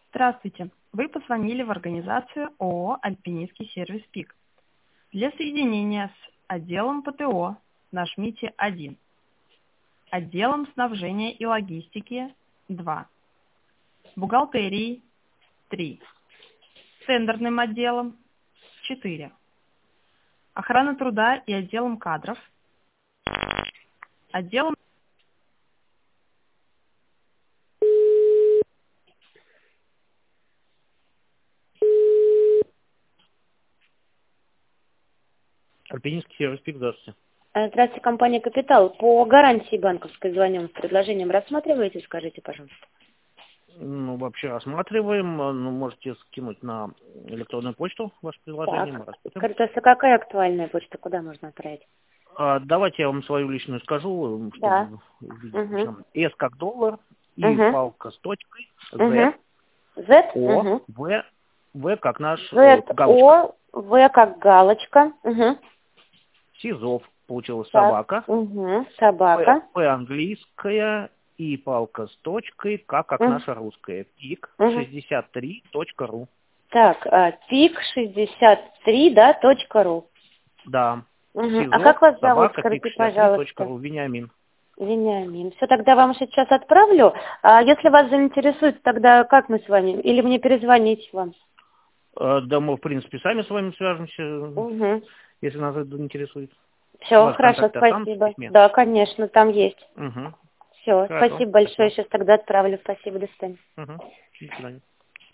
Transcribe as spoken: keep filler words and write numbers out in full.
Здравствуйте. Вы позвонили в организацию ООО «Альпинистский сервис ПИК». Для соединения с отделом ПТО нажмите один, отделом снабжения и логистики два, бухгалтерией три, тендерным отделом четыре, охрана труда и отделом кадров, отделом Альпинистский сервис ПИК, здравствуйте. Э, Здравствуйте, компания «Капитал». По гарантии банковской звоним с предложением. Рассматриваете, скажите, пожалуйста. Ну, вообще рассматриваем. Ну, можете скинуть на электронную почту ваше предложение, мы Так, рассмотрим. Картоса, какая актуальная почта, куда можно отправить? А, давайте я вам свою личную скажу, Да. чтобы увидеть. Угу. С как доллар, И Угу. палка с точкой, Угу. Z, Z. О, Угу. В, В как наш э, Z, галочка. О, В как галочка. Угу. Сизов получилась Так. собака. Угу. П, Собака. П английская, И палка с точкой, К как Угу. наша русская. Пик Угу. шестьдесят три точка ру. Так, а, пик шестьдесят три, да, точка ру. Да. Угу. А Сизов, как вас зовут, собака, пик скажите, шестьдесят три точка пожалуйста? ру. Вениамин. Вениамин. Все, тогда вам сейчас отправлю. А если вас заинтересует, тогда как мы с вами? Или мне перезвонить вам? Э, Да мы, в принципе, сами с вами свяжемся, Угу. если нас это интересует. У Все, вас хорошо, контакты останутся в спасибо. письме? Да, конечно, там есть. Угу. Все, Хорошо, спасибо большое. спасибо. Сейчас тогда отправлю. Спасибо, до свидания. Угу. До свидания.